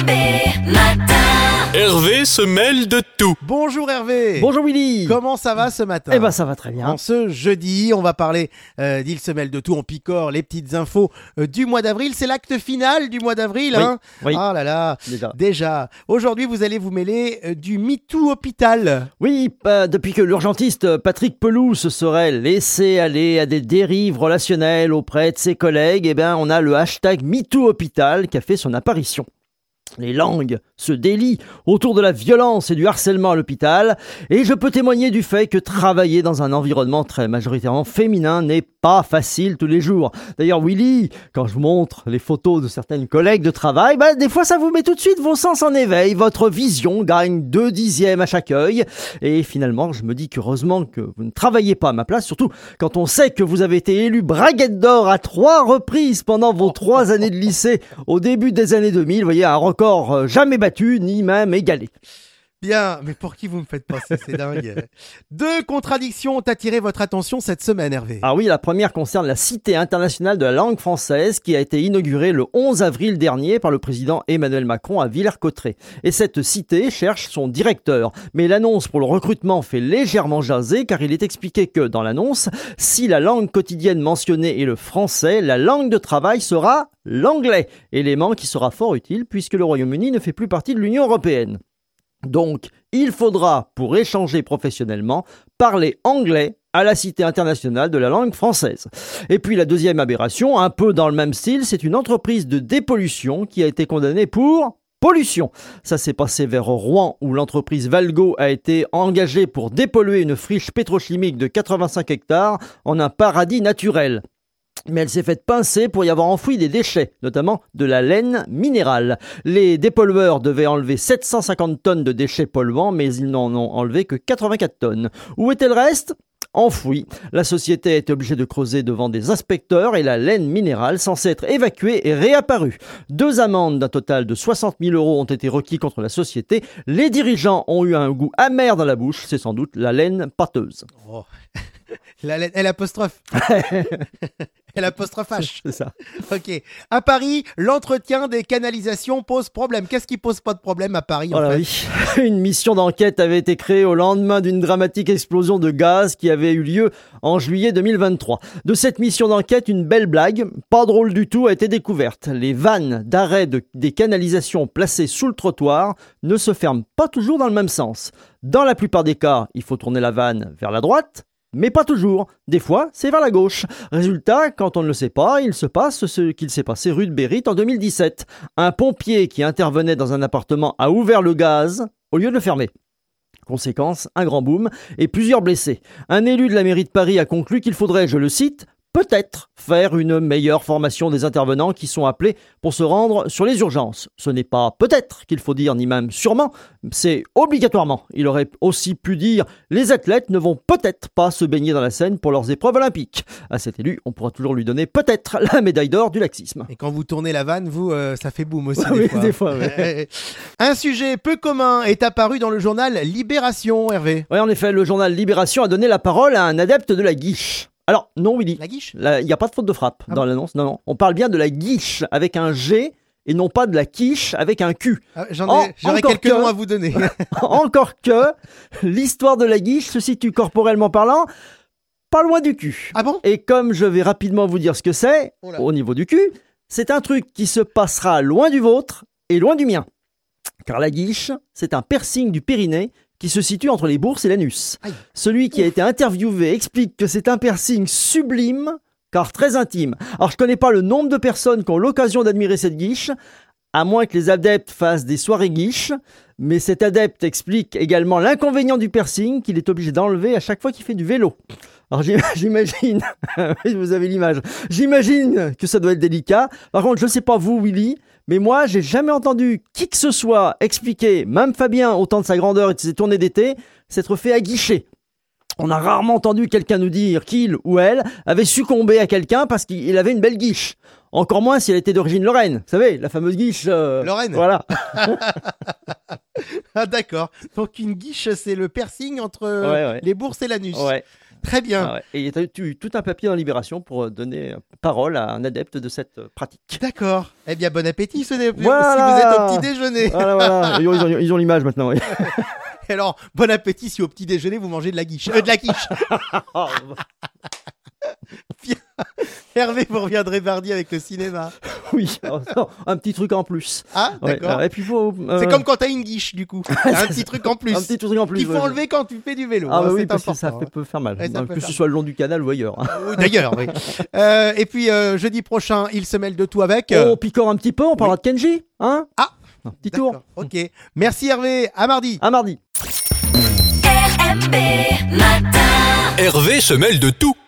Hervé se mêle de tout. Bonjour Hervé. Bonjour Willy. Comment ça va ce matin? Eh ben ça va très bien. En ce jeudi, on va parler d'Il se mêle de tout. On picore les petites infos du mois d'avril. C'est l'acte final du mois d'avril. Oui, Hein oui. Ah là là. Déjà. Aujourd'hui, vous allez vous mêler du MeToo Hôpital. Oui, depuis que l'urgentiste Patrick Pelloux se serait laissé aller à des dérives relationnelles auprès de ses collègues, eh ben on a le hashtag MeTooHôpital qui a fait son apparition. Les langues se délient autour de la violence et du harcèlement à l'hôpital, et je peux témoigner du fait que travailler dans un environnement très majoritairement féminin n'est pas facile tous les jours. D'ailleurs, Willy, quand je vous montre les photos de certaines collègues de travail, des fois ça vous met tout de suite vos sens en éveil, votre vision gagne 2/10 à chaque œil, et finalement je me dis qu'heureusement que vous ne travaillez pas à ma place, surtout quand on sait que vous avez été élu braguette d'or à 3 reprises pendant vos 3 années de lycée au début des années 2000, vous voyez, un record jamais battu, ni même égalé. Bien, mais pour qui vous me faites passer? C'est dingue. 2 contradictions ont attiré votre attention cette semaine, Hervé. Ah oui, la première concerne la Cité internationale de la langue française qui a été inaugurée le 11 avril dernier par le président Emmanuel Macron à Villers-Cotterêts. Et cette cité cherche son directeur. Mais l'annonce pour le recrutement fait légèrement jaser car il est expliqué que dans l'annonce, si la langue quotidienne mentionnée est le français, la langue de travail sera l'anglais. Élément qui sera fort utile puisque le Royaume-Uni ne fait plus partie de l'Union européenne. Donc, il faudra, pour échanger professionnellement, parler anglais à la Cité internationale de la langue française. Et puis la deuxième aberration, un peu dans le même style, c'est une entreprise de dépollution qui a été condamnée pour pollution. Ça s'est passé vers Rouen où l'entreprise Valgo a été engagée pour dépolluer une friche pétrochimique de 85 hectares en un paradis naturel. Mais elle s'est faite pincer pour y avoir enfoui des déchets, notamment de la laine minérale. Les dépollueurs devaient enlever 750 tonnes de déchets polluants, mais ils n'en ont enlevé que 84 tonnes. Où était le reste ? Enfoui. La société a été obligée de creuser devant des inspecteurs et la laine minérale, censée être évacuée, est réapparue. 2 amendes d'un total de 60 000 € ont été requis contre la société. Les dirigeants ont eu un goût amer dans la bouche, c'est sans doute la laine pâteuse. Oh. La laine, L'. L'apostrophe H. C'est ça. Ok. À Paris, l'entretien des canalisations pose problème. Qu'est-ce qui pose pas de problème à Paris en fait? Oui. Une mission d'enquête avait été créée au lendemain d'une dramatique explosion de gaz qui avait eu lieu en juillet 2023. De cette mission d'enquête, une belle blague, pas drôle du tout, a été découverte. Les vannes d'arrêt des canalisations placées sous le trottoir ne se ferment pas toujours dans le même sens. Dans la plupart des cas, il faut tourner la vanne vers la droite, mais pas toujours. Des fois, c'est vers la gauche. Résultat, quand on ne le sait pas, il se passe ce qu'il s'est passé rue de Bérite en 2017. Un pompier qui intervenait dans un appartement a ouvert le gaz au lieu de le fermer. Conséquence, un grand boom et plusieurs blessés. Un élu de la mairie de Paris a conclu qu'il faudrait, je le cite, peut-être faire une meilleure formation des intervenants qui sont appelés pour se rendre sur les urgences. Ce n'est pas peut-être qu'il faut dire, ni même sûrement, c'est obligatoirement. Il aurait aussi pu dire les athlètes ne vont peut-être pas se baigner dans la Seine pour leurs épreuves olympiques. À cet élu, on pourra toujours lui donner peut-être la médaille d'or du laxisme. Et quand vous tournez la vanne, vous, ça fait boum aussi Oui, des fois. ouais. Un sujet peu commun est apparu dans le journal Libération, Hervé. Oui, en effet, le journal Libération a donné la parole à un adepte de la guiche. Alors, non, Willy. La guiche? Il n'y a pas de faute de frappe dans l'annonce. Non. On parle bien de la guiche avec un G et non pas de la quiche avec un Q. J'aurais quelques noms à vous donner. Encore que l'histoire de la guiche se situe corporellement parlant pas loin du cul. Ah bon? Et comme je vais rapidement vous dire ce que c'est, au niveau du cul, c'est un truc qui se passera loin du vôtre et loin du mien. Car la guiche, c'est un piercing du périnée qui se situe entre les bourses et l'anus. Aïe. Celui qui a été interviewé explique que c'est un piercing sublime, car très intime. Alors je connais pas le nombre de personnes qui ont l'occasion d'admirer cette guiche, à moins que les adeptes fassent des soirées guiches, mais cet adepte explique également l'inconvénient du piercing qu'il est obligé d'enlever à chaque fois qu'il fait du vélo. Alors j'imagine, vous avez l'image, j'imagine que ça doit être délicat. Par contre, je sais pas vous, Willy, mais moi, j'ai jamais entendu qui que ce soit expliquer, même Fabien, au temps de sa grandeur et de ses tournées d'été, s'être fait aguicher. On a rarement entendu quelqu'un nous dire qu'il ou elle avait succombé à quelqu'un parce qu'il avait une belle guiche. Encore moins si elle était d'origine lorraine. Vous savez, la fameuse guiche... Lorraine. Voilà. Ah d'accord. Donc une guiche, c'est le piercing entre les bourses et l'anus. Ouais. Très bien. Ah ouais. Et tu as eu tout un papier dans Libération pour donner parole à un adepte de cette pratique. D'accord. Eh bien, bon appétit si vous êtes Voilà. au petit déjeuner. Voilà. Ils ont l'image maintenant. Oui. Alors, bon appétit si au petit déjeuner vous mangez de la quiche. De la quiche. Bien. Hervé, vous reviendrez mardi avec le cinéma. Oui. Non, un petit truc en plus. Ah, Ouais, d'accord. et puis faut. C'est comme quand t'as une guiche, du coup. T'as un petit truc en plus. Un petit truc en plus. Qu'il faut ouais. enlever quand tu fais du vélo. Ah hein, bah oui, c'est parce que important. ça peut faire mal. Ouais, ça peut Que faire ce soit le long du canal ou ailleurs. Hein. Oui, d'ailleurs, oui. Et puis, jeudi prochain, il se mêle de tout avec. On picore un petit peu, on parlera de Kenji. Hein Ah, un petit tour. d'accord. Ok. Merci Hervé. À mardi. À mardi. Hervé se mêle de tout.